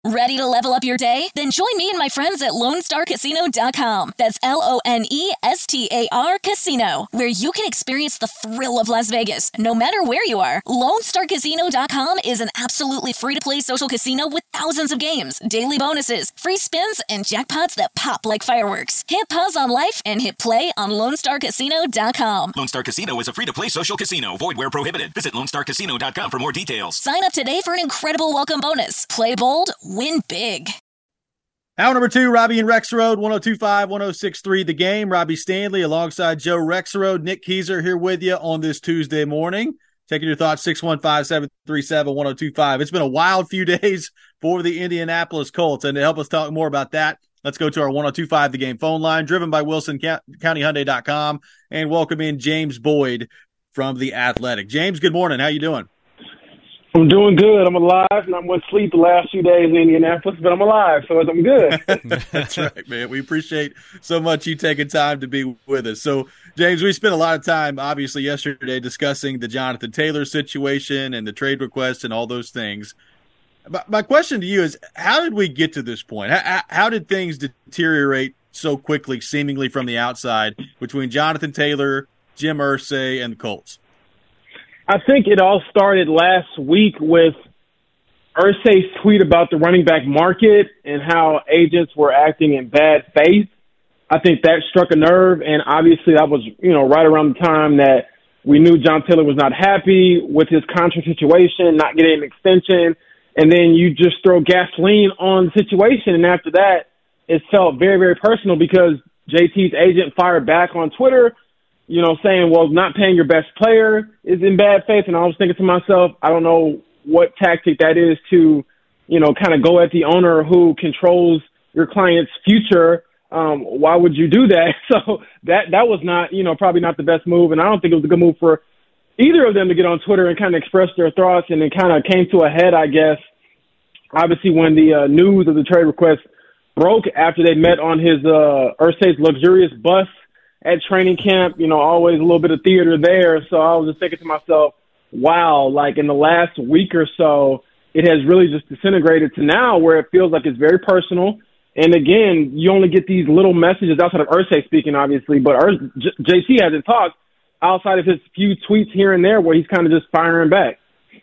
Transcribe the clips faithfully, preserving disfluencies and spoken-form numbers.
Ready to level up your day? Then join me and my friends at Lone Star Casino dot com. That's L O N E S T A R Casino, where you can experience the thrill of Las Vegas, no matter where you are. Lone Star Casino dot com is an absolutely free-to-play social casino with thousands of games, daily bonuses, free spins, and jackpots that pop like fireworks. Hit pause on life and hit play on Lone Star Casino dot com. Lone Star Casino is a free-to-play social casino. Void where prohibited. Visit Lone Star Casino dot com for more details. Sign up today for an incredible welcome bonus. Play bold, win big. Hour number two, Robbie and Rexroad, one oh two point five, one oh six point three The Game. Robbie Stanley alongside Joe Rexroad. Nick Keyser here with you on this Tuesday morning. Taking your thoughts, six one five, seven three seven, one oh two five. It's been a wild few days for the Indianapolis Colts, and to help us talk more about that, let's go to our one oh two point five The Game phone line, driven by Wilson County Hyundai dot com, and welcome in James Boyd from The Athletic. James, good morning. How you doing? I'm doing good. I'm alive, and I'm going to sleep the last few days in Indianapolis, but I'm alive, so I'm good. That's right, man. We appreciate so much you taking time to be with us. So, James, we spent a lot of time, obviously, yesterday discussing the Jonathan Taylor situation and the trade request and all those things. But my question to you is, how did we get to this point? How, how did things deteriorate so quickly, seemingly from the outside, between Jonathan Taylor, Jim Irsay, and the Colts? I think it all started last week with Irsay's tweet about the running back market and how agents were acting in bad faith. I think that struck a nerve, and obviously that was, you know, right around the time that we knew John Taylor was not happy with his contract situation, not getting an extension, and then you just throw gasoline on the situation, and after that, it felt very, very personal because J T's agent fired back on Twitter, you know, saying, well, not paying your best player is in bad faith. And I was thinking to myself, I don't know what tactic that is to, you know, kind of go at the owner who controls your client's future. Um, why would you do that? So that that was not, you know, probably not the best move. And I don't think it was a good move for either of them to get on Twitter and kind of express their thoughts. And it kind of came to a head, I guess, obviously when the uh, news of the trade request broke after they met on his uh, Irsay's luxurious bus at training camp. You know, always a little bit of theater there. So I was just thinking to myself, wow, like in the last week or so, it has really just disintegrated to now where it feels like it's very personal. And again, you only get these little messages outside of Irsay speaking, obviously, but Urs- J- JT hasn't talked outside of his few tweets here and there where he's kind of just firing back.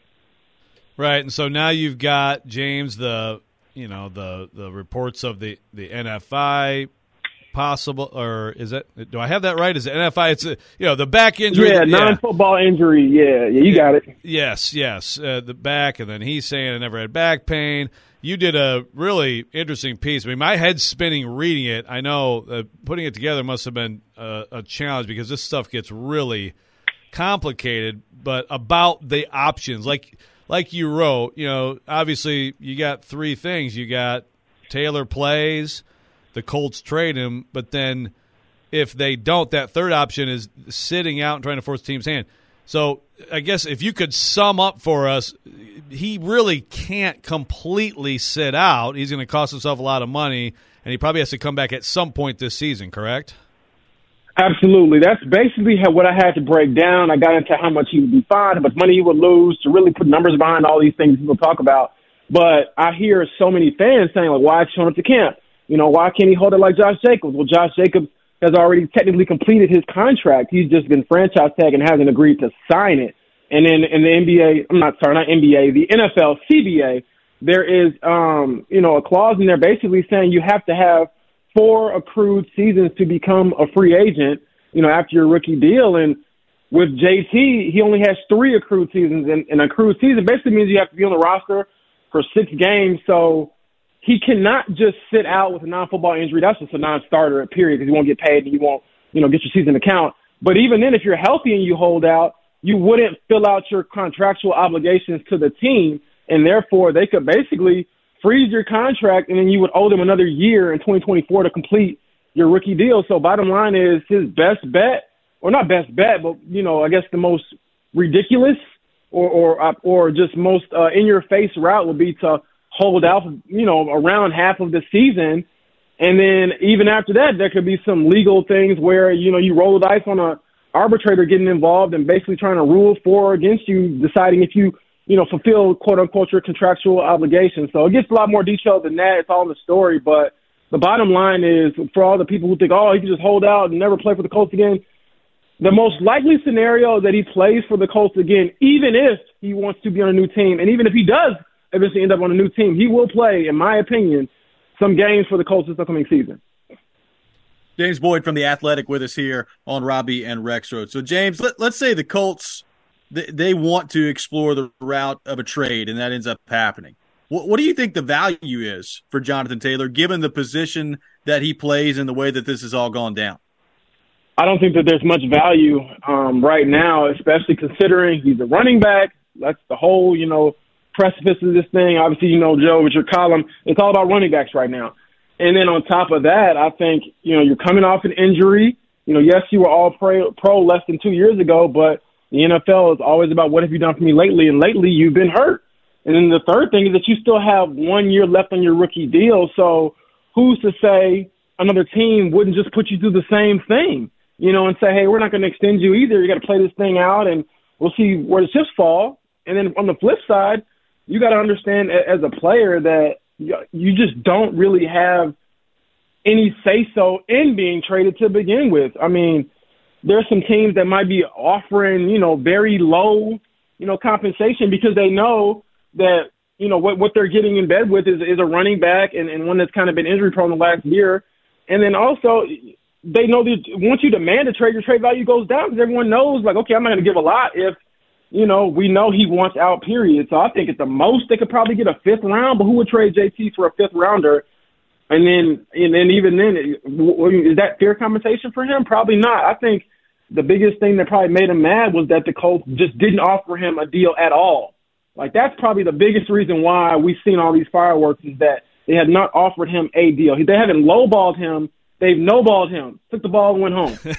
Right. And so now you've got, James, the, you know, the, the reports of the, the N F I possible, or is it, do I have that right? Is it N F I? It's, a, you know, the back injury. Yeah, that, non-football yeah. injury. Yeah, yeah, you got it. Yes, yes, uh, the back, and then he's saying I never had back pain. You did a really interesting piece. I mean, my head's spinning reading it. I know uh, putting it together must have been a, a challenge because this stuff gets really complicated, but about the options, like like you wrote, you know, obviously you got three things. You got Taylor plays, the Colts trade him, but then if they don't, that third option is sitting out and trying to force the team's hand. So I guess if you could sum up for us, he really can't completely sit out. He's going to cost himself a lot of money, and he probably has to come back at some point this season, correct? Absolutely. That's basically how, what I had to break down. I got into how much he would be fined, how much money he would lose, to really put numbers behind all these things people talk about. But I hear so many fans saying, like, why showing up to camp? You know, why can't he hold it like Josh Jacobs? Well, Josh Jacobs has already technically completed his contract. He's just been franchise tag and hasn't agreed to sign it. And then in the N B A, I'm not sorry, not N B A, the N F L C B A, there is, um, you know, a clause in there basically saying you have to have four accrued seasons to become a free agent, you know, after your rookie deal. And with J T, he only has three accrued seasons. And an accrued season basically means you have to be on the roster for six games. So he cannot just sit out with a non-football injury. That's just a non-starter, period, because he won't get paid and you won't, you know, get your season account. But even then, if you're healthy and you hold out, you wouldn't fill out your contractual obligations to the team, and therefore they could basically freeze your contract, and then you would owe them another year in twenty twenty-four to complete your rookie deal. So bottom line is his best bet, or not best bet, but, you know, I guess the most ridiculous or or, or just most uh, in-your-face route would be to hold out, you know, around half of the season. And then even after that, there could be some legal things where, you know, you roll the dice on a arbitrator getting involved and basically trying to rule for or against you, deciding if you you know, fulfill quote unquote your contractual obligations. So it gets a lot more detailed than that. It's all in the story. But the bottom line is, for all the people who think, oh, he can just hold out and never play for the Colts again, the most likely scenario is that he plays for the Colts again, even if he wants to be on a new team. And even if he does eventually end up on a new team, he will play, in my opinion, some games for the Colts this upcoming season. James Boyd from The Athletic with us here on Robbie and Rexroad. So, James, let, let's say the Colts, they, they want to explore the route of a trade, and that ends up happening. What, what do you think the value is for Jonathan Taylor, given the position that he plays and the way that this has all gone down? I don't think that there's much value um, right now, especially considering he's a running back. That's the whole, you know, precipice of this thing. Obviously, you know, Joe, with your column, it's all about running backs right now. And then on top of that, I think, you know, you're coming off an injury. You know, yes, you were all pro, pro less than two years ago, but the N F L is always about what have you done for me lately, and lately you've been hurt. And then the third thing is that you still have one year left on your rookie deal, so who's to say another team wouldn't just put you through the same thing, you know, and say, hey, we're not going to extend you either. You got to play this thing out, and we'll see where the chips fall. And then on the flip side, you got to understand as a player that you just don't really have any say-so in being traded to begin with. I mean, there's some teams that might be offering, you know, very low, you know, compensation because they know that, you know, what, what they're getting in bed with is, is a running back and, and one that's kind of been injury-prone the last year. And then also they know that once you demand a trade, your trade value goes down because everyone knows, like, okay, I'm not going to give a lot if, you know, we know he wants out, period. So I think at the most they could probably get a fifth round, but who would trade J T for a fifth rounder? And then, and then even then, is that fair compensation for him? Probably not. I think the biggest thing that probably made him mad was that the Colts just didn't offer him a deal at all. Like, that's probably the biggest reason why we've seen all these fireworks is that they have not offered him a deal. They haven't lowballed him. They've no-balled him, took the ball and went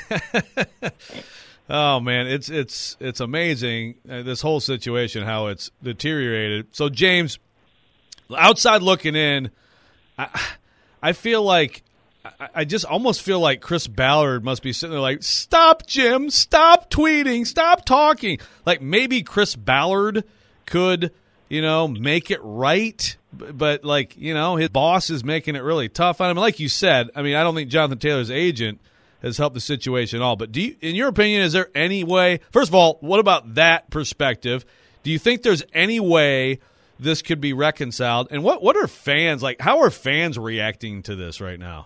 home. Oh, man, it's it's it's amazing, uh, this whole situation, how it's deteriorated. So, James, outside looking in, I, I feel like I, I just almost feel like Chris Ballard must be sitting there like, stop, Jim, stop tweeting, stop talking. Like maybe Chris Ballard could, you know, make it right, but, but like, you know, his boss is making it really tough on him. Like you said, I mean, I don't think Jonathan Taylor's agent has helped the situation at all. But do you, in your opinion, is there any way – first of all, what about that perspective? Do you think there's any way this could be reconciled? And what, what are fans – like how are fans reacting to this right now?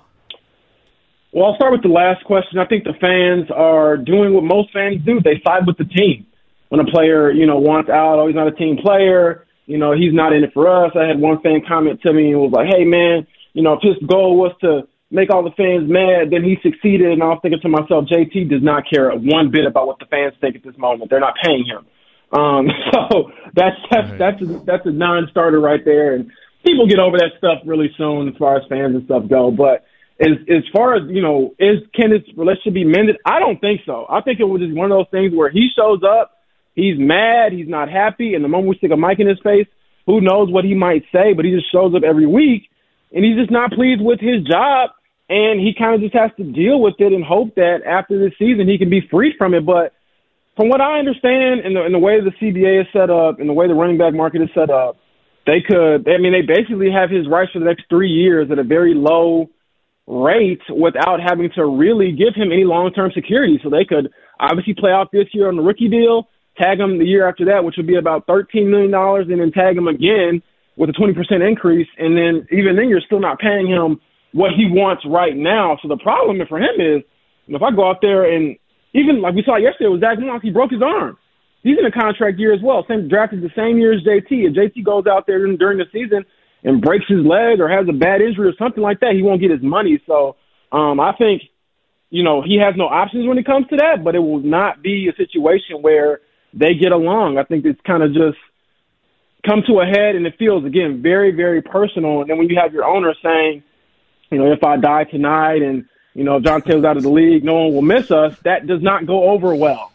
Well, I'll start with the last question. I think the fans are doing what most fans do. They side with the team. When a player, you know, wants out, oh, he's not a team player, you know, he's not in it for us. I had one fan comment to me and was like, hey, man, you know, if his goal was to – make all the fans mad, then he succeeded. And I was thinking to myself, J T does not care one bit about what the fans think at this moment. They're not paying him. Um, so that's that's right. that's a, that's a non-starter right there. And people get over that stuff really soon as far as fans and stuff go. But as as far as, you know, is can this relationship be mended? I don't think so. I think it was just one of those things where he shows up, he's mad, he's not happy, and the moment we stick a mic in his face, who knows what he might say, but he just shows up every week. And he's just not pleased with his job, and he kind of just has to deal with it and hope that after this season he can be freed from it. But from what I understand, in the, in the way the C B A is set up, and the way the running back market is set up, they could – I mean, they basically have his rights for the next three years at a very low rate without having to really give him any long-term security. So they could obviously play out this year on the rookie deal, tag him the year after that, which would be about thirteen million dollars, and then tag him again with a twenty percent increase, and then even then you're still not paying him what he wants right now. So the problem for him is, you know, if I go out there and even like we saw yesterday with Zach Moss, he broke his arm. He's in a contract year as well, same drafted the same year as J T. If J T goes out there during the season and breaks his leg or has a bad injury or something like that, he won't get his money. So um, I think, you know, he has no options when it comes to that, but it will not be a situation where they get along. I think it's kind of just come to a head, and it feels, again, very, very personal. And then when you have your owner saying, you know, if I die tonight and, you know, if John Taylor's out of the league, no one will miss us, that does not go over well.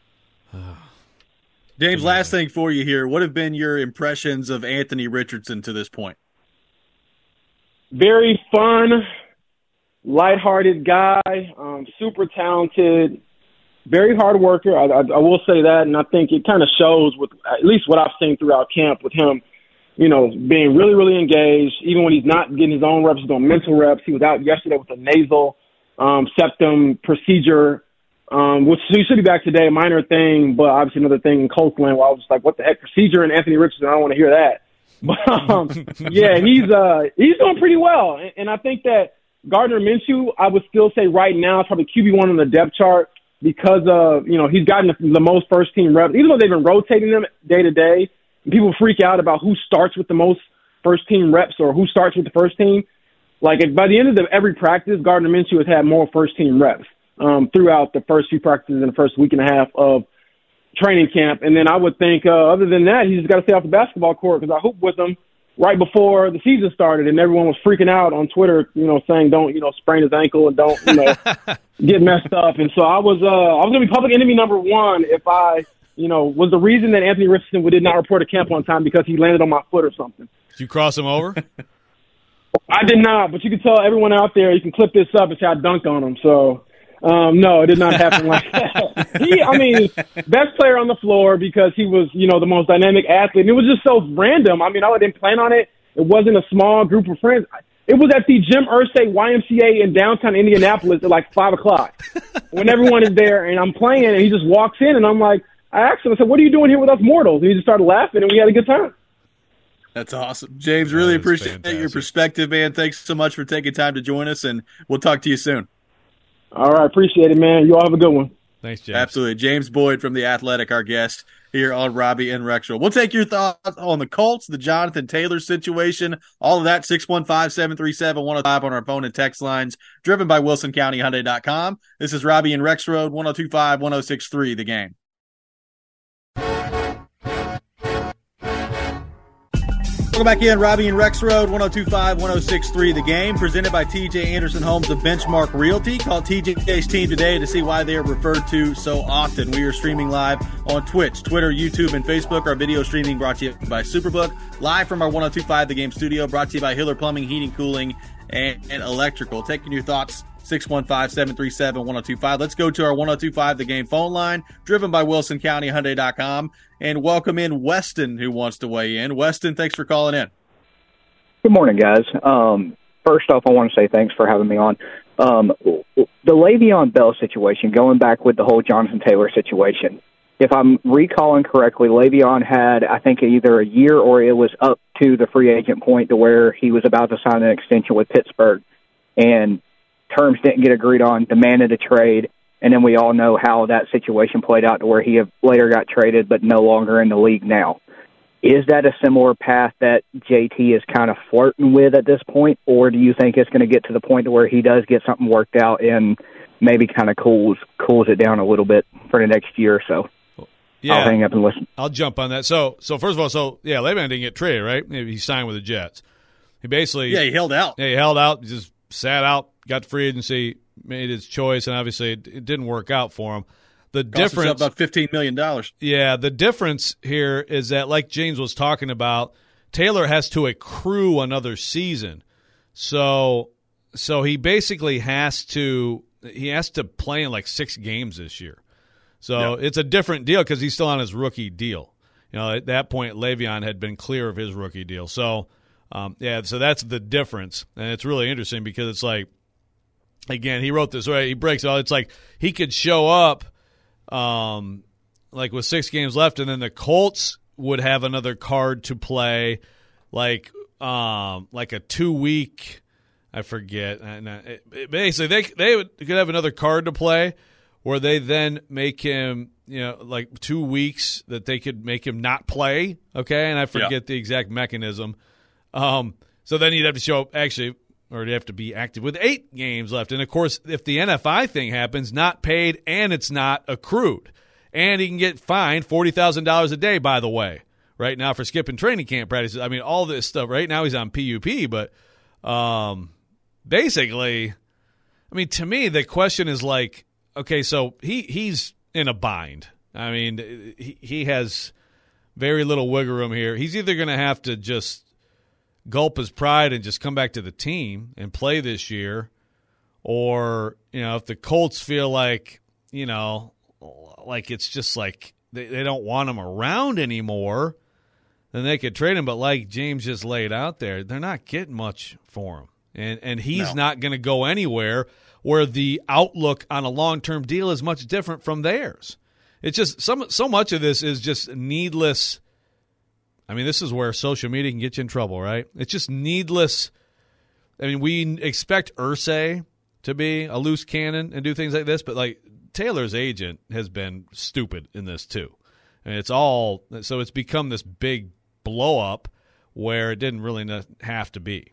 James, last thing for you here. What have been your impressions of Anthony Richardson to this point? Very fun, lighthearted guy, um, super talented. very hard worker. I, I, I will say that, and I think it kind of shows with at least what I've seen throughout camp with him, you know, being really, really engaged. Even when he's not getting his own reps, he's doing mental reps. He was out yesterday with a nasal um, septum procedure, um, which he should be back today, a minor thing, but obviously another thing in Colts land where I was just like, what the heck, procedure and Anthony Richardson, I don't want to hear that. But, um, yeah, he's uh, he's doing pretty well. And, and I think that Gardner Minshew, I would still say right now, is probably Q B one on the depth chart because of, you know, he's gotten the, the most first-team reps. Even though they've been rotating them day to day, people freak out about who starts with the most first-team reps or who starts with the first team. Like, if by the end of the, every practice, Gardner Minshew has had more first-team reps um, throughout the first few practices in the first week and a half of training camp. And then I would think, uh, other than that, he's just got to stay off the basketball court because I hooped with him right before the season started, and everyone was freaking out on Twitter, you know, saying don't, you know, sprain his ankle and don't, you know, get messed up. And so I was, uh, I was going to be public enemy number one if I, you know, was the reason that Anthony Richardson did not report to camp on time because he landed on my foot or something. Did you cross him over? I did not, but you can tell everyone out there, you can clip this up and say I dunked on him. So, um, no, it did not happen like that. He, I mean, best player on the floor because he was, you know, the most dynamic athlete. And it was just so random. I mean, I didn't plan on it. It wasn't a small group of friends. It was at the Jim Irsay Y M C A in downtown Indianapolis at like five o'clock when everyone is there and I'm playing and he just walks in and I'm like, I asked him, I said, what are you doing here with us mortals? And he just started laughing and we had a good time. That's awesome. James, really That is appreciate fantastic. your perspective, man. Thanks so much for taking time to join us, and we'll talk to you soon. All right. Appreciate it, man. You all have a good one. Thanks, James. Absolutely. James Boyd from The Athletic, our guest here on Robbie and Rexroad. We'll take your thoughts on the Colts, the Jonathan Taylor situation, all of that, six one five, seven three seven, one oh five on our phone and text lines, driven by Wilson County Hyundai dot com. This is Robbie and Rexroad, one oh two five, one oh six three, The Game. Welcome back in, Robbie and Rexroad, one oh two five, one oh six three, The Game, presented by T J Anderson Homes of Benchmark Realty. Call T J's team today to see why they are referred to so often. We are streaming live on Twitch, Twitter, YouTube, and Facebook. Our video streaming brought to you by Superbook. Live from our one oh two five The Game studio, brought to you by Hiller Plumbing, Heating, Cooling, and, and Electrical. Taking your thoughts, six one five, seven three seven, one oh two five. Let's go to our one oh two five The Game phone line, driven by Wilson County Hyundai dot com, and welcome in Weston, who wants to weigh in. Weston, thanks for calling in. Good morning, guys. Um, first off, I want to say thanks for having me on. Um, the Le'Veon Bell situation, going back with the whole Jonathan Taylor situation, if I'm recalling correctly, Le'Veon had, I think, either a year or it was up to the free agent point to where he was about to sign an extension with Pittsburgh, and terms didn't get agreed on, demanded a trade, and then we all know how that situation played out to where he later got traded but no longer in the league now. Is that a similar path that J T is kind of flirting with at this point, or do you think it's going to get to the point to where he does get something worked out and maybe kind of cools cools it down a little bit for the next year or so? Yeah, I'll hang up and listen. I'll jump on that. So, so first of all, so yeah, Le'Veon didn't get traded, right? He signed with the Jets. He basically, Yeah, he held out. yeah, he held out, just sat out, got the free agency, made his choice, and obviously it, it didn't work out for him. The Cost difference, himself about fifteen million dollars. yeah, the difference here is that, like James was talking about, Taylor has to accrue another season, so so he basically has to he has to play in like six games this year. So Yeah. it's a different deal because he's still on his rookie deal. You know, at that point, Le'Veon had been clear of his rookie deal. So, um, yeah, so that's the difference, and it's really interesting because it's like, again, he wrote this right. He breaks it all. It's like he could show up. Um, like with six games left, and then the Colts would have another card to play, like um, like a two week, I forget. And it, it, basically, they they would, could have another card to play, where they then make him, you know, like two weeks that they could make him not play. Okay, and I forget Yeah. the exact mechanism. Um, so then you'd have to show up actually. Or you have to be active with eight games left. And, of course, if the N F I thing happens, not paid and it's not accrued. And he can get fined forty thousand dollars a day, by the way, right now for skipping training camp practices. I mean, all this stuff. Right now he's on P U P. But um, basically, I mean, to me, the question is like, okay, so he, he's in a bind. I mean, he, he has very little wiggle room here. He's either going to have to just gulp his pride and just come back to the team and play this year, or, you know, if the Colts feel like, you know, like it's just like they, they don't want him around anymore, then they could trade him. But like James just laid out there, they're not getting much for him. And and he's no. not going to go anywhere where the outlook on a long-term deal is much different from theirs. It's just some so much of this is just needless. I mean, this is where social media can get you in trouble, right? It's just needless. I mean, we expect Irsay to be a loose cannon and do things like this, but like Taylor's agent has been stupid in this too. And it's all so it's become this big blow up where it didn't really have to be.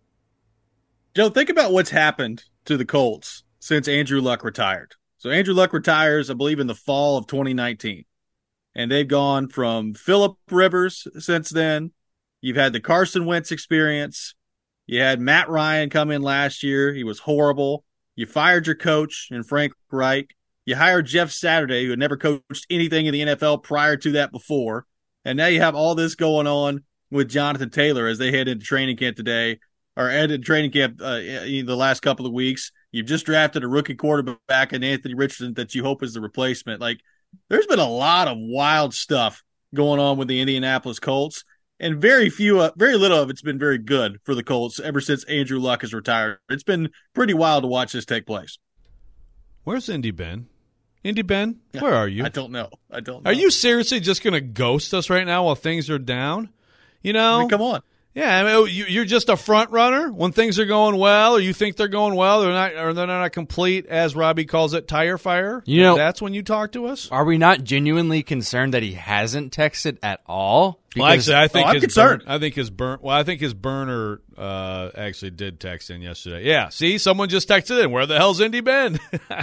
Joe, think about what's happened to the Colts since Andrew Luck retired. So Andrew Luck retires, I believe, in the fall of twenty nineteen. And they've gone from Phillip Rivers since then. You've had the Carson Wentz experience. You had Matt Ryan come in last year. He was horrible. You fired your coach in Frank Reich. You hired Jeff Saturday, who had never coached anything in the N F L prior to that before. And now you have all this going on with Jonathan Taylor as they head into training camp today. Or ended training camp uh, the last couple of weeks. You've just drafted a rookie quarterback in Anthony Richardson that you hope is the replacement. Like, there's been a lot of wild stuff going on with the Indianapolis Colts, and very few, uh, very little of it's been very good for the Colts ever since Andrew Luck has retired. It's been pretty wild to watch this take place. Where's Indy Ben? Indy Ben, where are you? I don't know. I don't know. Are you seriously just going to ghost us right now while things are down? You know, I mean, come on. Yeah, I mean, you, you're just a front runner when things are going well, or you think they're going well, they're not, or they're not complete, as Robbie calls it, tire fire. You know, that's when you talk to us. Are we not genuinely concerned that he hasn't texted at all? Because, well, actually, I think oh, his I'm concerned. Burn, I think his burn. Well, I think his burner uh, actually did text in yesterday. Yeah, see, someone just texted in. Where the hell's Indy Ben?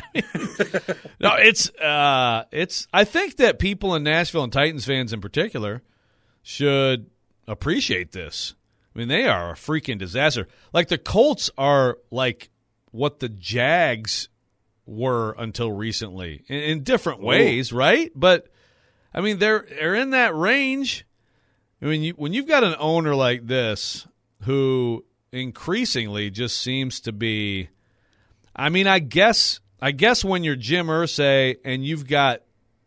No, it's uh, it's. I think that people in Nashville and Titans fans in particular should appreciate this. I mean, they are a freaking disaster. Like, the Colts are like what the Jags were until recently in, in different ways, Ooh. right? But, I mean, they're they're in that range. I mean, you, when you've got an owner like this who increasingly just seems to be – I mean, I guess I guess when you're Jim Irsay and you've got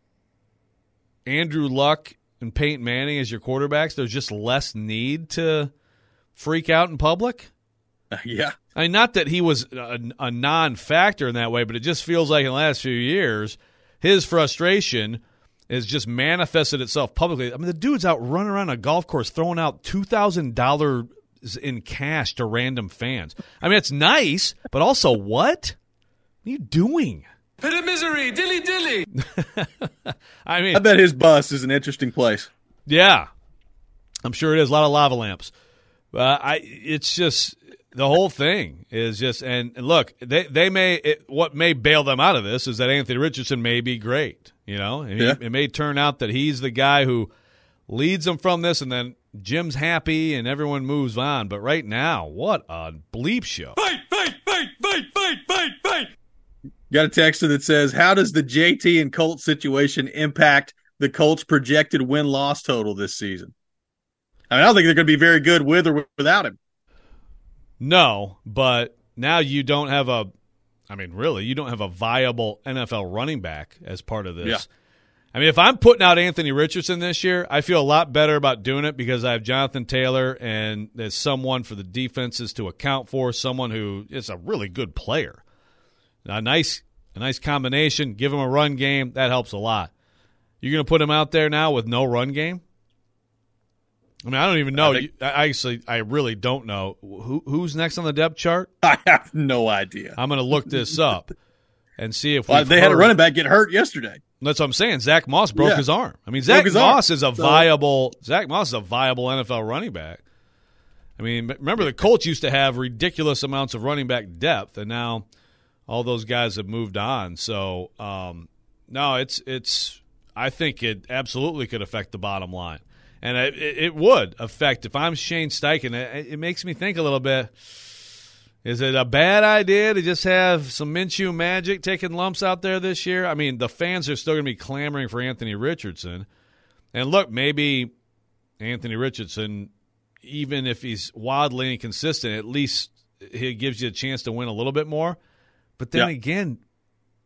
Andrew Luck and Peyton Manning as your quarterbacks, there's just less need to – freak out in public? Uh, yeah. I mean, not that he was a, a non-factor in that way, but it just feels like in the last few years, his frustration has just manifested itself publicly. I mean, the dude's out running around a golf course throwing out two thousand dollars in cash to random fans. I mean, it's nice, but also what? What are you doing? Pit of misery, dilly dilly. I mean, I bet his bus is an interesting place. Yeah. I'm sure it is. A lot of lava lamps. Uh, I it's just the whole thing is just and, and look they they may it, what may bail them out of this is that Anthony Richardson may be great, you know, and yeah. he, it may turn out that he's the guy who leads them from this, and then Jim's happy and everyone moves on. But right now, what a bleep show! Fight, fight, fight, fight, fight, fight, fight. Got a texter that says, "How does the J T and Colts situation impact the Colts' projected win-loss total this season?" I mean, I don't think they're going to be very good with or without him. No, but now you don't have a – I mean, really, you don't have a viable N F L running back as part of this. Yeah. I mean, if I'm putting out Anthony Richardson this year, I feel a lot better about doing it because I have Jonathan Taylor and there's someone for the defenses to account for, someone who is a really good player. A nice, a nice combination, give him a run game, that helps a lot. You're going to put him out there now with no run game? I mean, I don't even know. I, think, I actually, I really don't know. Who Who's next on the depth chart? I have no idea. I'm going to look this up and see if well, they heard. had a running back get hurt yesterday. That's what I'm saying. Zach Moss broke yeah. his arm. I mean, Zach Moss arm. is a so, viable. Zach Moss is a viable N F L running back. I mean, remember the Colts used to have ridiculous amounts of running back depth, and now all those guys have moved on. So, um, no, it's it's. I think it absolutely could affect the bottom line. And it, it would affect, if I'm Shane Steichen, it, it makes me think a little bit, is it a bad idea to just have some Minshew magic taking lumps out there this year? I mean, the fans are still going to be clamoring for Anthony Richardson. And look, maybe Anthony Richardson, even if he's wildly inconsistent, at least he gives you a chance to win a little bit more. But then yeah. again,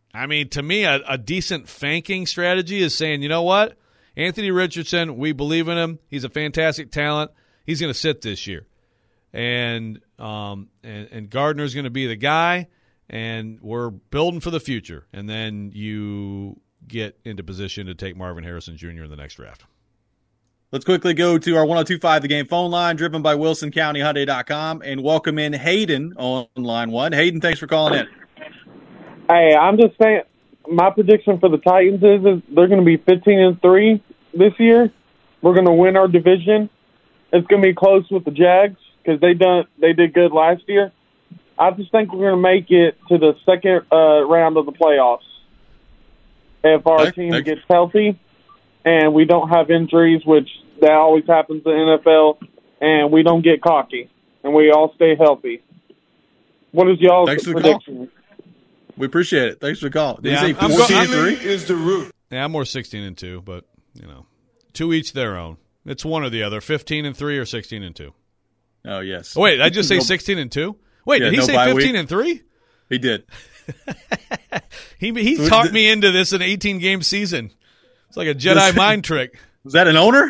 I mean, to me, a, a decent fanking strategy is saying, you know what? Anthony Richardson, we believe in him. He's a fantastic talent. He's going to sit this year. And, um, and, and Gardner's going to be the guy, and we're building for the future. And then you get into position to take Marvin Harrison Junior in the next draft. Let's quickly go to our one oh two five The Game phone line, driven by Wilson County Hyundai dot com, and welcome in Hayden on line one. Hayden, thanks for calling in. Hey, I'm just saying, my prediction for the Titans is, is they're going to be fifteen and three this year. We're going to win our division. It's going to be close with the Jags because they done they did good last year. I just think we're going to make it to the second uh, round of the playoffs if our Thank, team thank gets healthy and we don't have injuries, which that always happens in the N F L, and we don't get cocky and we all stay healthy. What is y'all's Thanks for the prediction? call. We appreciate it. Thanks for the call. Did Yeah, you say I'm- I'm fourteen go- and three? is the root. Yeah, I'm more sixteen and two, but, you know, to each their own. It's one or the other, fifteen and three or sixteen and two. Oh, yes. Oh, wait, did I just say No- sixteen and two? Wait, Yeah, did he no say bye fifteen week. and three? He did. He he talked me into this an eighteen-game season. It's like a Jedi Listen. mind trick. Was that an owner?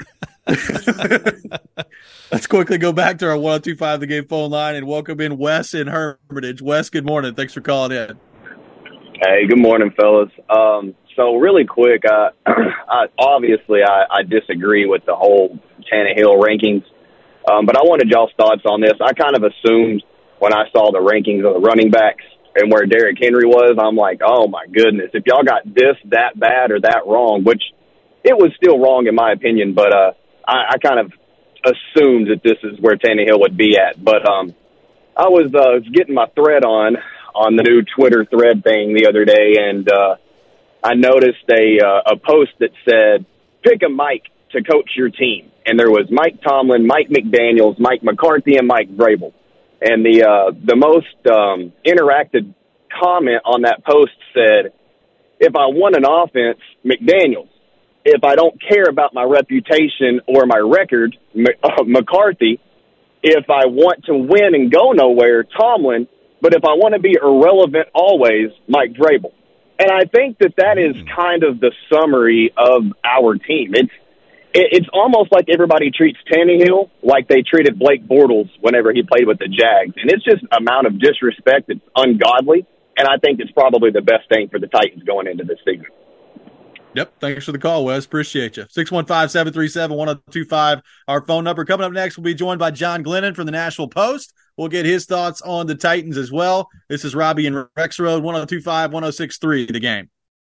Let's quickly go back to our one oh two five The Game phone line and welcome in Wes in Hermitage. Wes, good morning. Thanks for calling in. Hey, good morning, fellas. Um, so really quick, uh, I, obviously I, I disagree with the whole Tannehill rankings, um, but I wanted y'all's thoughts on this. I kind of assumed when I saw the rankings of the running backs and where Derrick Henry was, I'm like, oh, my goodness, if y'all got this, that bad, or that wrong, which it was still wrong in my opinion, but uh, I, I kind of assumed that this is where Tannehill would be at. But um, I was uh, getting my thread on on the new Twitter thread thing the other day, and uh, I noticed a uh, a post that said, pick a Mike to coach your team. And there was Mike Tomlin, Mike McDaniels, Mike McCarthy, and Mike Vrabel. And the uh, the most um, interacted comment on that post said, if I want an offense, McDaniels. If I don't care about my reputation or my record, uh, McCarthy. If I want to win and go nowhere, Tomlin. But if I want to be irrelevant always, Mike Vrabel. And I think that that is kind of the summary of our team. It's it's almost like everybody treats Tannehill like they treated Blake Bortles whenever he played with the Jags. And it's just amount of disrespect that's ungodly. And I think it's probably the best thing for the Titans going into this season. Yep. Thanks for the call, Wes. Appreciate you. six one five, seven three seven, one oh two five, our phone number. Coming up next, we'll be joined by John Glennon from the Nashville Post. We'll get his thoughts on the Titans as well. This is Robbie and Rex Road, one oh two five, one oh six three, The Game.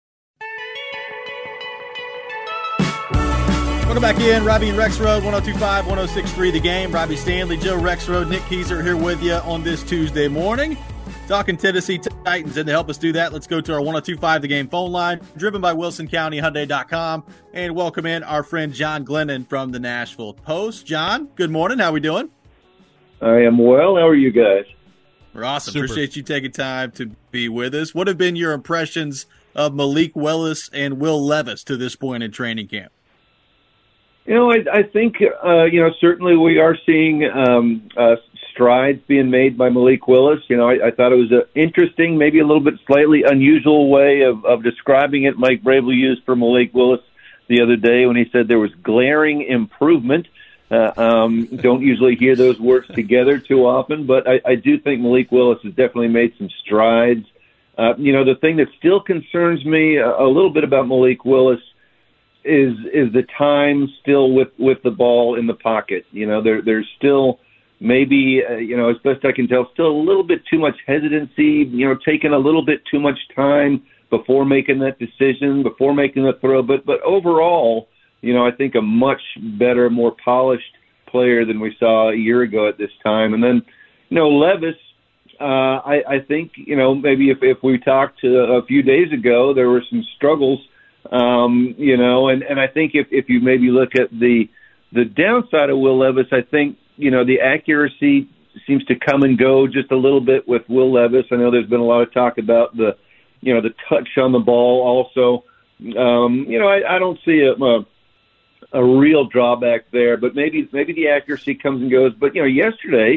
Welcome back in. Robbie and Rex Road, one oh two five, one oh six three, The Game. Robbie Stanley, Joe Rex Road, Nick Keyser here with you on this Tuesday morning. Talking Tennessee Titans, and to help us do that, let's go to our one oh two five The Game phone line, driven by Wilson County Hyundai dot com, and welcome in our friend John Glennon from the Nashville Post. John, good morning. How we doing? I am well. How are you guys? We're awesome. Super. Appreciate you taking time to be with us. What have been your impressions of Malik Willis and Will Levis to this point in training camp? You know, I, I think, uh, you know, certainly we are seeing um, uh, strides being made by Malik Willis. You know, I, I thought it was an interesting, maybe a little bit slightly unusual way of, of describing it Mike Vrabel used for Malik Willis the other day when he said there was glaring improvement. Uh, um, don't usually hear those words together too often, but I, I do think Malik Willis has definitely made some strides. Uh, you know, the thing that still concerns me a, a little bit about Malik Willis is is the time still with, with the ball in the pocket. You know, there there's still maybe, uh, you know, as best I can tell, still a little bit too much hesitancy, you know, taking a little bit too much time before making that decision, before making the throw. But but overall, you know, I think a much better, more polished player than we saw a year ago at this time. And then, you know, Levis, uh, I, I think, you know, maybe if, if we talked uh, a few days ago, there were some struggles, um, you know, and, and I think if, if you maybe look at the the downside of Will Levis, I think, you know, the accuracy seems to come and go just a little bit with Will Levis. I know there's been a lot of talk about the, you know, the touch on the ball also. Um, you know, I, I don't see a, a a real drawback there, but maybe maybe the accuracy comes and goes. But, you know, yesterday,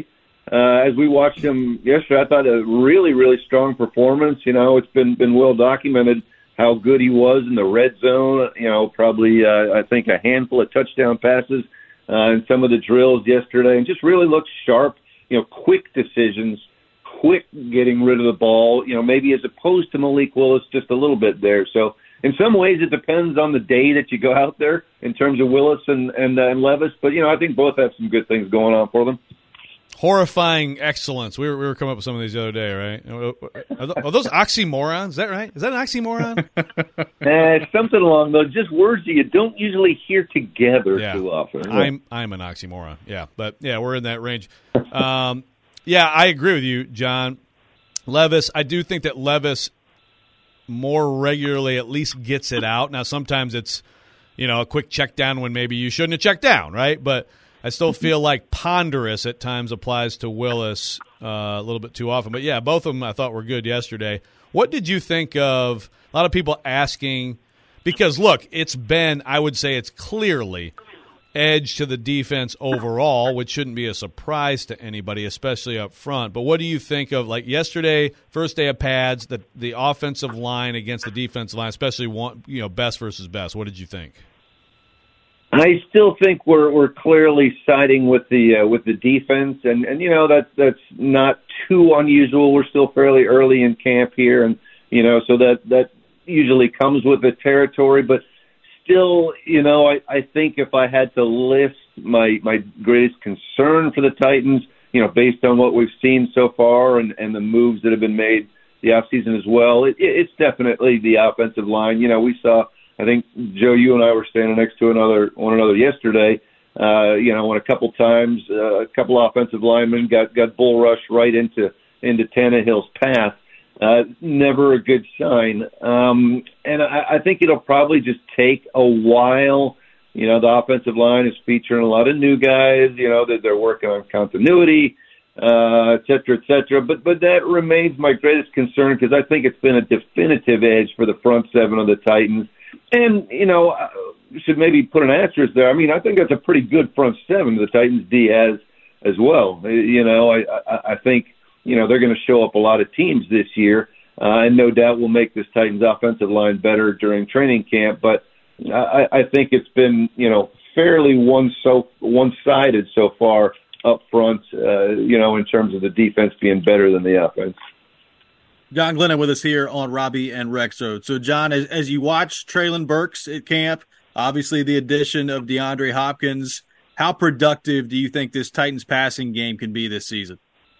Uh, as we watched him yesterday, I thought a really, really strong performance. You know, it's been been well documented how good he was in the red zone. You know, probably uh, I think a handful of touchdown passes uh, in some of the drills yesterday, and just really looked sharp. You know, quick decisions, quick getting rid of the ball. You know, maybe as opposed to Malik Willis, just a little bit there. So in some ways, it depends on the day that you go out there in terms of Willis and and, uh, and Levis. But you know, I think both have some good things going on for them. Horrifying excellence. We were we were coming up with some of these the other day, right? Are those oxymorons? Is that right? Is that an oxymoron? uh, something along those, just words that you don't usually hear together yeah. too often. I'm I'm an oxymoron. Yeah, but yeah, we're in that range. Um, yeah, I agree with you, John. Levis, I do think that Levis more regularly at least gets it out. Now, sometimes it's, you know, a quick check down when maybe you shouldn't have checked down, right? But I still feel like ponderous at times applies to Willis uh, a little bit too often. But, yeah, both of them I thought were good yesterday. What did you think of a lot of people asking – because, look, it's been – I would say it's clearly edge to the defense overall, which shouldn't be a surprise to anybody, especially up front. But what do you think of, like, yesterday, first day of pads, the the offensive line against the defensive line, especially one, you know, best versus best? What did you think? I still think we're we're clearly siding with the uh, with the defense, and, and you know that's that's not too unusual. We're still fairly early in camp here, and you know so that that usually comes with the territory. But still, you know, I, I think if I had to list my my greatest concern for the Titans, you know, based on what we've seen so far and, and the moves that have been made the offseason as well, it, it's definitely the offensive line. You know, we saw. I think, Joe, you and I were standing next to another one another yesterday, uh, you know, when a couple times uh, a couple offensive linemen got, got bull rushed right into, into Tannehill's path. Uh, never a good sign. Um, and I, I think it'll probably just take a while. You know, the offensive line is featuring a lot of new guys, you know, that they're working on continuity, uh, et cetera, et cetera. But, but that remains my greatest concern because I think it's been a definitive edge for the front seven of the Titans. And, you know, uh, should maybe put an asterisk there. I mean, I think that's a pretty good front seven the Titans D has as well. You know, I, I, I think, you know, they're going to show up a lot of teams this year, uh, and no doubt will make this Titans offensive line better during training camp. But I, I think it's been, you know, fairly one so one-sided so far up front, uh, you know, in terms of the defense being better than the offense. John Glennon with us here on Robbie and Rex Road. So, John, as, as you watch Treylon Burks at camp, obviously the addition of DeAndre Hopkins, how productive do you think this Titans passing game can be this season?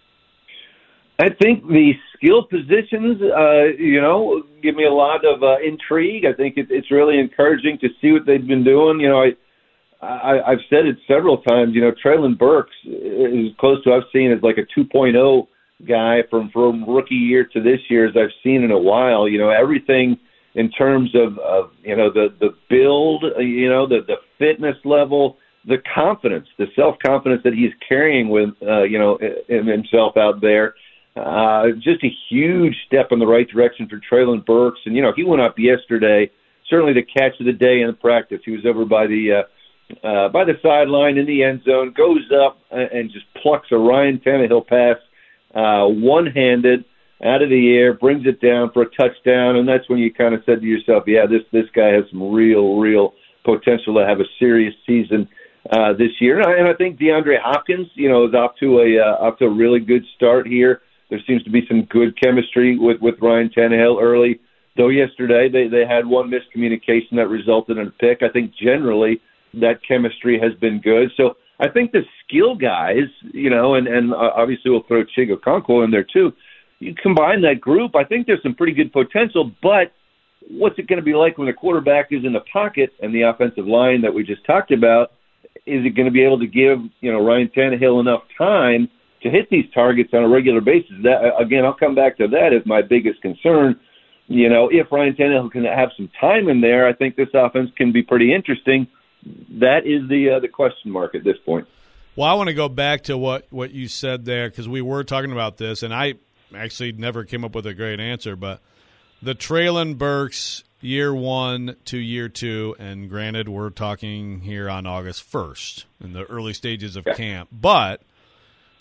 I think the skill positions, uh, you know, give me a lot of uh, intrigue. I think it, it's really encouraging to see what they've been doing. You know, I, I, I've said it several times, you know, Treylon Burks is close to I've seen as like a two point oh guy from, from rookie year to this year as I've seen in a while. You know, everything in terms of, of you know, the, the build, you know, the, the fitness level, the confidence, the self-confidence that he's carrying with, uh, you know, in himself out there. Uh, just a huge step in the right direction for Treylon Burks. And, you know, he went up yesterday, certainly the catch of the day in the practice. He was over by the, uh, uh, by the sideline in the end zone, goes up and just plucks a Ryan Tannehill pass, uh, one-handed out of the air, brings it down for a touchdown. And that's when you kind of said to yourself, yeah, this, this guy has some real, real potential to have a serious season uh, this year. And I, and I think DeAndre Hopkins, you know, is off to a, uh, off to a really good start here. There seems to be some good chemistry with, with Ryan Tannehill early, though yesterday they, they had one miscommunication that resulted in a pick. I think generally that chemistry has been good. So I think the skill guys, you know, and, and obviously we'll throw Chig Okonkwo in there too. You combine that group, I think there's some pretty good potential, but what's it going to be like when the quarterback is in the pocket and the offensive line that we just talked about? Is it going to be able to give, you know, Ryan Tannehill enough time to hit these targets on a regular basis? That, again, I'll come back to that as my biggest concern. You know, if Ryan Tannehill can have some time in there, I think this offense can be pretty interesting. That is the uh, the question mark at this point. Well, I want to go back to what, what you said there because we were talking about this, and I actually never came up with a great answer, but the Treylon Burks year one to year two, and granted we're talking here on August first in the early stages of yeah. camp, but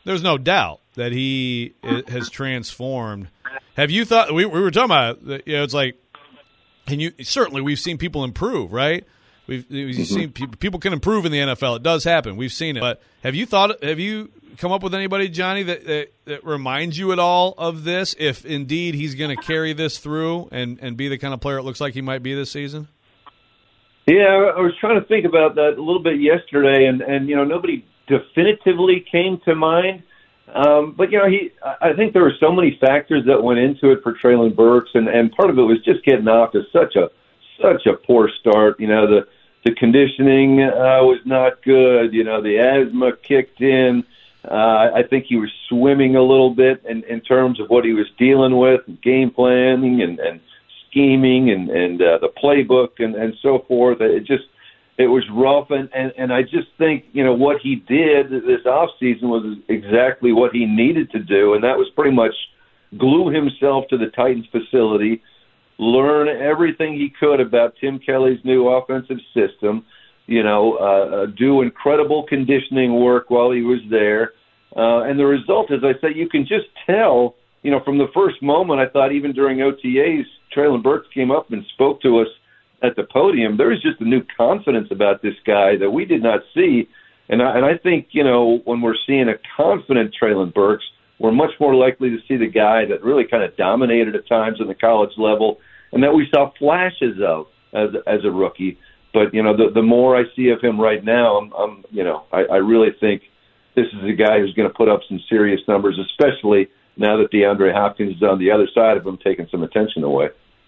there's no doubt that he has transformed. Have you thought we, we were talking about? You know, it's like, and you certainly we've seen people improve, right? We've, we've mm-hmm. seen people, people can improve in the N F L. It does happen. We've seen it. But have you thought? Have you come up with anybody, Johnny, that that, that reminds you at all of this? If indeed he's going to carry this through and, and be the kind of player it looks like he might be this season. Yeah, I was trying to think about that a little bit yesterday, and, and you know, nobody definitively came to mind. Um, but, you know, he, I think there were so many factors that went into it for Treylon Burks, and, and part of it was just getting off to such a such a poor start. You know, the, the conditioning uh, was not good. You know, the asthma kicked in. Uh, I think he was swimming a little bit in, in terms of what he was dealing with, and game planning and, and scheming and, and uh, the playbook and, and so forth. It just it was rough, and, and, and I just think, you know, what he did this offseason was exactly what he needed to do, and that was pretty much glue himself to the Titans facility, learn everything he could about Tim Kelly's new offensive system, you know, uh, do incredible conditioning work while he was there. Uh, and the result, as I say, you can just tell, you know, from the first moment, I thought even during O T As, Treylon Burks came up and spoke to us at the podium. There was just a new confidence about this guy that we did not see. And I, and I think, you know, when we're seeing a confident Treylon Burks, we're much more likely to see the guy that really kind of dominated at times in the college level and that we saw flashes of as, as a rookie. But, you know, the, the more I see of him right now, I'm, I'm you know, I, I really think this is a guy who's going to put up some serious numbers, especially now that DeAndre Hopkins is on the other side of him taking some attention away.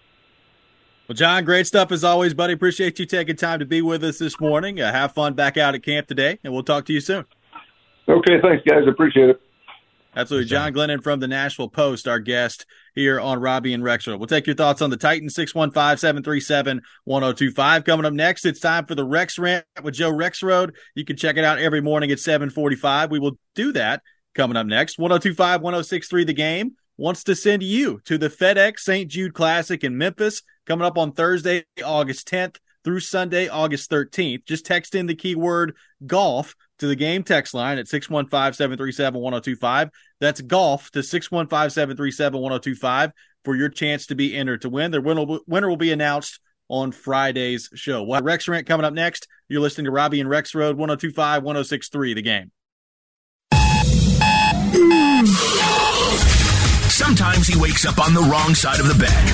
Well, John, great stuff as always, buddy. Appreciate you taking time to be with us this morning. Uh, have fun back out at camp today, and we'll talk to you soon. Okay, thanks, guys. Appreciate it. Absolutely. John Glennon from the Nashville Post, our guest here on Robbie and Rexroad. We'll take your thoughts on the Titans, six one five, seven three seven, one oh two five. Coming up next, it's time for the Rex Rant with Joe Rexroad. You can check it out every morning at seven forty-five. We will do that coming up next. one oh two five, one oh six three The Game wants to send you to the FedEx Saint Jude Classic in Memphis, coming up on Thursday, August tenth through Sunday, August thirteenth. Just text in the keyword golf to the game text line at six one five, seven three seven, one oh two five. That's golf to six one five, seven three seven, one oh two five for your chance to be entered to win. The winner will, winner will be announced on Friday's show. We'll have Rex Rant coming up next. You're listening to Robbie and Rexroad, one oh two five, one oh six three The Game. Sometimes he wakes up on the wrong side of the bed.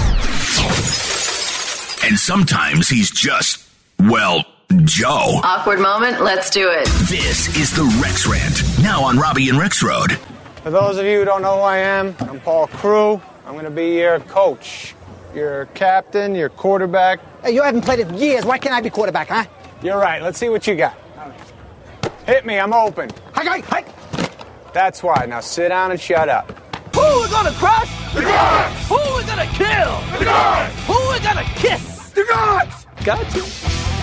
And sometimes he's just, well, Joe. Awkward moment, let's do it. This is the Rex Rant, now on Robbie and Rexroad. For those of you who don't know who I am, I'm Paul Crew. I'm going to be your coach, your captain, your quarterback. Hey, you haven't played in years. Why can't I be quarterback, huh? You're right. Let's see what you got. Hit me. I'm open. Hi, hi, hi. That's why. Now sit down and shut up. Who we gonna crush? The gods! Who we gonna kill? The gods! Who we gonna kiss? The gods! Got you.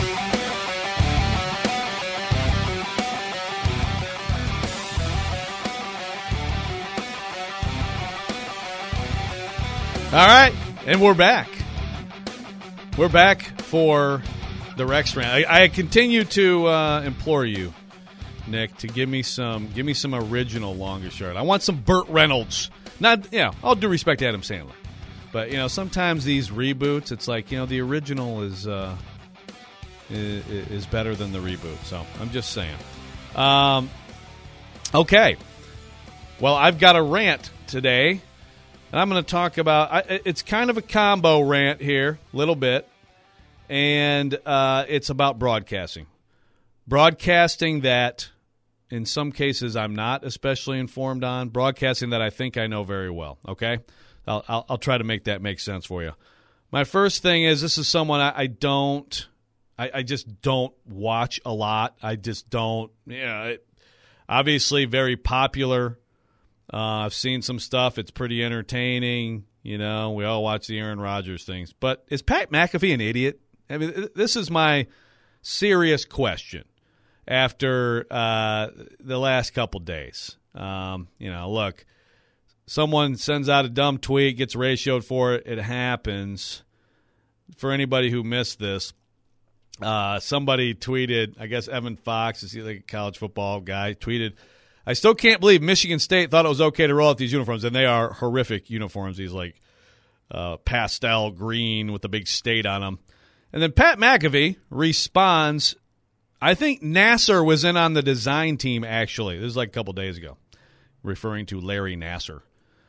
All right, and we're back. We're back for the Rex Rant. I, I continue to uh, implore you, Nick, to give me some give me some original longest yard. I want some Burt Reynolds. Not, you know, all due respect to Adam Sandler. But, you know, sometimes these reboots, it's like, you know, the original is uh, is, is better than the reboot. So I'm just saying. Um, okay. Well, I've got a rant today. And I'm going to talk about, I, it's kind of a combo rant here, a little bit. And uh, it's about broadcasting. Broadcasting that, in some cases, I'm not especially informed on. Broadcasting that I think I know very well, okay? I'll, I'll, I'll try to make that make sense for you. My first thing is, this is someone I, I don't, I, I just don't watch a lot. I just don't, you know, it, obviously very popular. Uh, I've seen some stuff. It's pretty entertaining. You know, we all watch the Aaron Rodgers things. But is Pat McAfee an idiot? I mean, this is my serious question after uh, the last couple days. Um, you know, look, someone sends out a dumb tweet, gets ratioed for it. It happens. For anybody who missed this, uh, somebody tweeted, I guess Evan Fox, is he like a college football guy, tweeted, I still can't believe Michigan State thought it was okay to roll out these uniforms, and they are horrific uniforms. These like uh, pastel green with the big state on them. And then Pat McAfee responds, I think Nassar was in on the design team, actually. This is like a couple days ago, referring to Larry Nassar.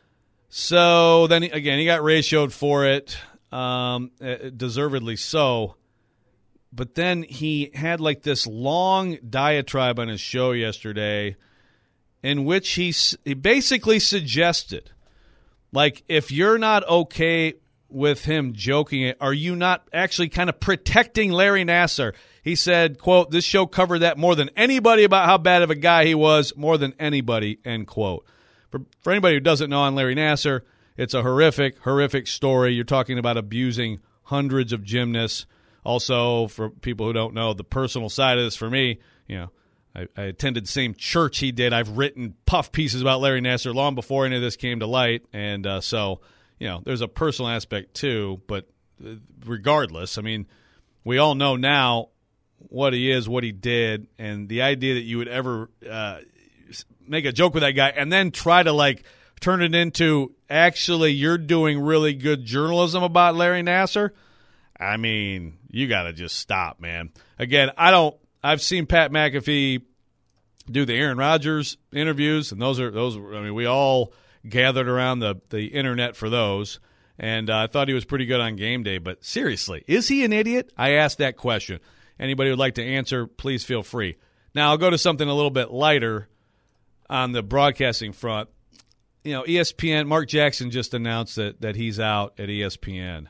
So then, again, he got ratioed for it, um, deservedly so. But then he had like this long diatribe on his show yesterday in which he, he basically suggested, like, if you're not okay with him joking it, are you not actually kind of protecting Larry Nassar? He said, quote, this show covered that more than anybody about how bad of a guy he was, more than anybody, end quote. For, for anybody who doesn't know on Larry Nassar, it's a horrific, horrific story. You're talking about abusing hundreds of gymnasts. Also, for people who don't know, the personal side of this for me, you know, I, I attended the same church he did. I've written puff pieces about Larry Nassar long before any of this came to light. And uh, so, you know, there's a personal aspect too. But regardless, I mean, we all know now what he is, what he did, and the idea that you would ever uh, make a joke with that guy and then try to, like, turn it into actually you're doing really good journalism about Larry Nassar, I mean, you got to just stop, man. Again, I don't – I've seen Pat McAfee do the Aaron Rodgers interviews, and those are – those. I mean, we all gathered around the, the internet for those, and uh, I thought he was pretty good on game day. But seriously, is he an idiot? I asked that question. Anybody would like to answer, please feel free. Now, I'll go to something a little bit lighter on the broadcasting front. You know, E S P N, Mark Jackson just announced that that he's out at E S P N.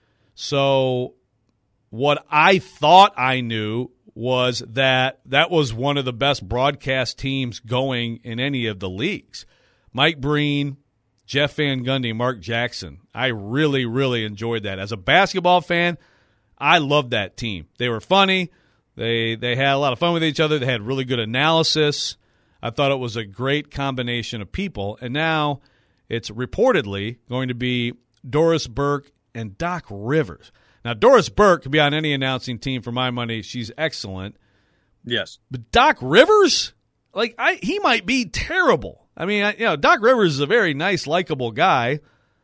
So what I thought I knew was that that was one of the best broadcast teams going in any of the leagues. Mike Breen, Jeff Van Gundy, Mark Jackson. I really, really enjoyed that. As a basketball fan, I loved that team. They were funny. They they had a lot of fun with each other. They had really good analysis. I thought it was a great combination of people. And now it's reportedly going to be Doris Burke and Doc Rivers. Now, Doris Burke could be on any announcing team for my money. She's excellent. Yes. But Doc Rivers, like, I he might be terrible. I mean, I, you know, Doc Rivers is a very nice, likable guy.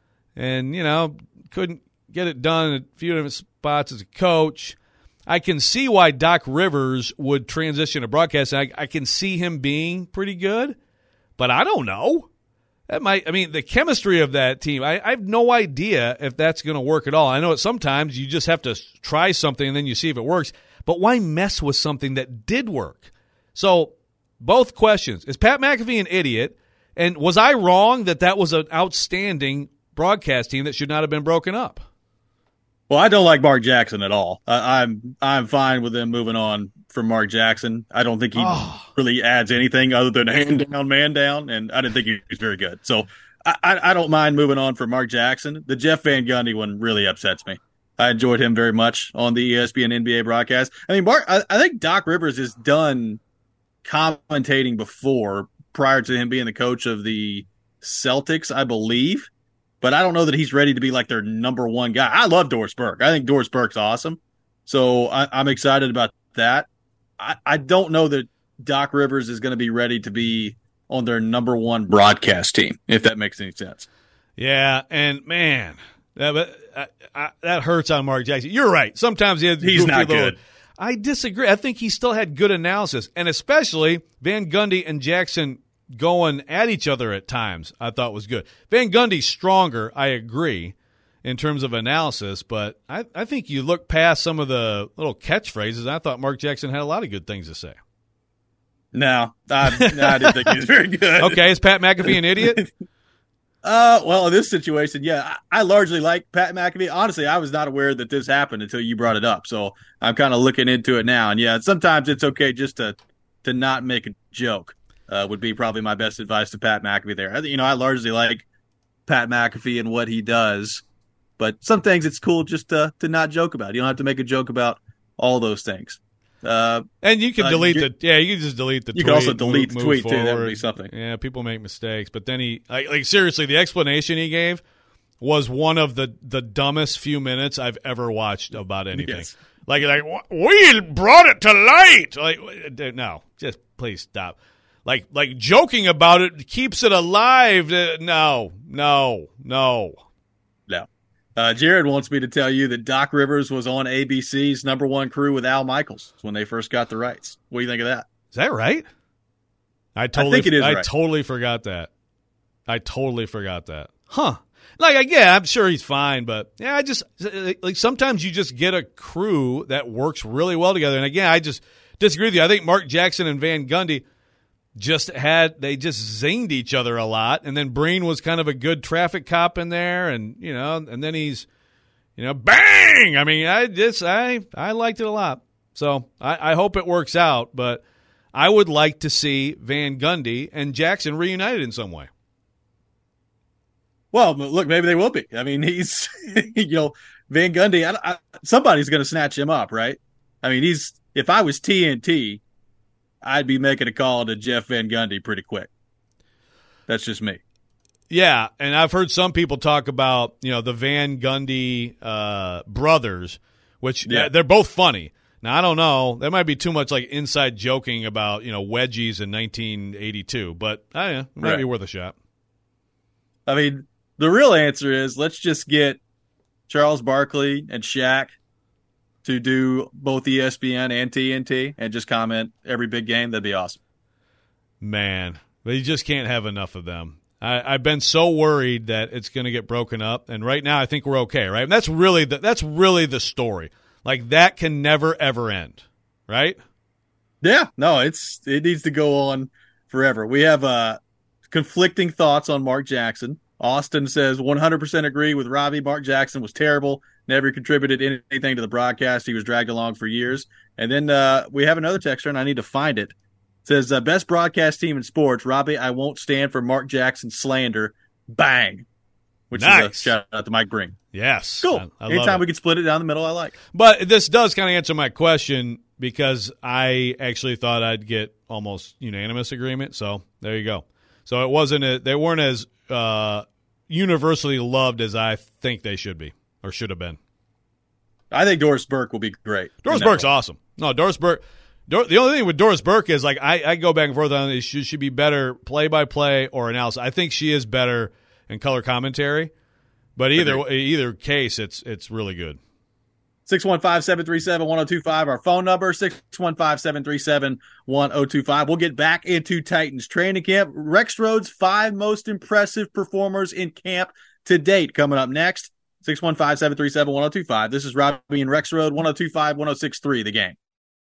And, you know, couldn't get it done at a few different spots as a coach. I can see why Doc Rivers would transition to broadcasting. I, I can see him being pretty good, but I don't know. That might, I mean, the chemistry of that team, I, I have no idea if that's going to work at all. I know that sometimes you just have to try something and then you see if it works, but why mess with something that did work? So, both questions. Is Pat McAfee an idiot? And was I wrong that that was an outstanding broadcast team that should not have been broken up? Well, I don't like Mark Jackson at all. I, I'm I'm fine with them moving on from Mark Jackson. I don't think he oh. really adds anything other than hand down, man down, and I didn't think he was very good. So I, I, I don't mind moving on from Mark Jackson. The Jeff Van Gundy one really upsets me. I enjoyed him very much on the E S P N N B A broadcast. I mean, Mark, I, I think Doc Rivers has done commentating before prior to him being the coach of the Celtics, I believe. But I don't know that he's ready to be like their number one guy. I love Doris Burke. I think Doris Burke's awesome. So I, I'm excited about that. I, I don't know that Doc Rivers is going to be ready to be on their number one broadcast team, if that makes any sense. Yeah, and man, that, I, I, that hurts on Mark Jackson. You're right. Sometimes he had he's not little, good. I disagree. I think he still had good analysis, and especially Van Gundy and Jackson going at each other at times, I thought was good. Van Gundy's stronger, I agree, in terms of analysis, but I, I think you look past some of the little catchphrases. I thought Mark Jackson had a lot of good things to say. No, I, no, I didn't think he was very good. Okay, is Pat McAfee an idiot? uh, well, in this situation, yeah, I, I largely like Pat McAfee. Honestly, I was not aware that this happened until you brought it up, so I'm kind of looking into it now. And, yeah, sometimes it's okay just to, to not make a joke. Uh, would be probably my best advice to Pat McAfee there. You know, I largely like Pat McAfee and what he does, but some things it's cool just to, to not joke about. You don't have to make a joke about all those things. Uh, and you can uh, delete you, the yeah, you can just delete the. You tweet, can also delete move, the tweet move too. That would be something. Yeah, people make mistakes, but then he like, like seriously, the explanation he gave was one of the the dumbest few minutes I've ever watched about anything. Yes. Like like we brought it to light. Like no, just please stop. like like joking about it keeps it alive. Uh, no, no, no. No. Uh, Jared wants me to tell you that Doc Rivers was on A B C's number one crew with Al Michaels when they first got the rights. What do you think of that? Is that right? I totally, I think it is I right. totally forgot that. I totally forgot that. Huh. Like, yeah, I'm sure he's fine, but yeah, I just, like, sometimes you just get a crew that works really well together. And again, I just disagree with you. I think Mark Jackson and Van Gundy just had, they just zinged each other a lot. And then Breen was kind of a good traffic cop in there. And, you know, and then he's, you know, bang! I mean, I just, I, I liked it a lot. So I, I hope it works out, but I would like to see Van Gundy and Jackson reunited in some way. Well, look, maybe they will be. I mean, he's, you know, Van Gundy, I, I, somebody's going to snatch him up, right? I mean, he's, if I was T N T, I'd be making a call to Jeff Van Gundy pretty quick. That's just me. Yeah, and I've heard some people talk about, you know, the Van Gundy uh, brothers, which yeah. they're both funny. Now, I don't know. There might be too much, like, inside joking about, you know, wedgies in nineteen eighty-two, but I don't know, it might right. be worth a shot. I mean, the real answer is let's just get Charles Barkley and Shaq to do both E S P N and T N T and just comment every big game. That'd be awesome. Man, but you just can't have enough of them. I, I've been so worried that it's going to get broken up, and right now I think we're okay, right? And that's really the, that's really the story. Like, that can never, ever end, right? Yeah, no, it's it needs to go on forever. We have uh, conflicting thoughts on Mark Jackson. Austin says one hundred percent agree with Robbie. Mark Jackson was terrible, never contributed anything to the broadcast. He was dragged along for years. And then uh, we have another texter, and I need to find it. It says, uh, best broadcast team in sports. Robbie, I won't stand for Mark Jackson slander. Bang. Which nice. is a shout out to Mike Breen. Yes. Cool. I, I Anytime love we can split it down the middle, I like. But this does kind of answer my question because I actually thought I'd get almost unanimous agreement. So there you go. So it wasn't a, they weren't as uh, universally loved as I think they should be or should have been. I think Doris Burke will be great. Doris Burke's awesome. No, Doris Burke. Dor- the only thing with Doris Burke is, like, I, I go back and forth on it. She should be better play-by-play or analysis. I think she is better in color commentary. But either okay. either case, it's it's really good. six one five, seven three seven, one oh two five, our phone number, six one five, seven three seven, one oh two five. We'll get back into Titans training camp. Rexroad's five most impressive performers in camp to date coming up next. six one five, seven three seven, one oh two five. This is Robbie and Rexroad, one oh two five, one oh six three, The Game.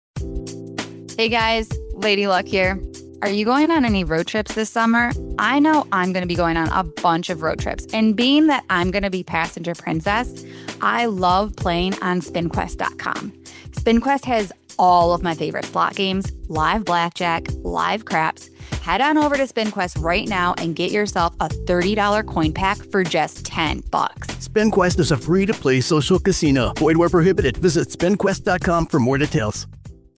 Hey guys, Lady Luck here. Are you going on any road trips this summer? I know I'm going to be going on a bunch of road trips. And being that I'm going to be passenger princess, I love playing on spin quest dot com. SpinQuest has all of my favorite slot games, live blackjack, live craps. Head on over to SpinQuest right now and get yourself a thirty dollars coin pack for just ten bucks. SpinQuest is a free-to-play social casino. Void where prohibited. Visit spin quest dot com for more details.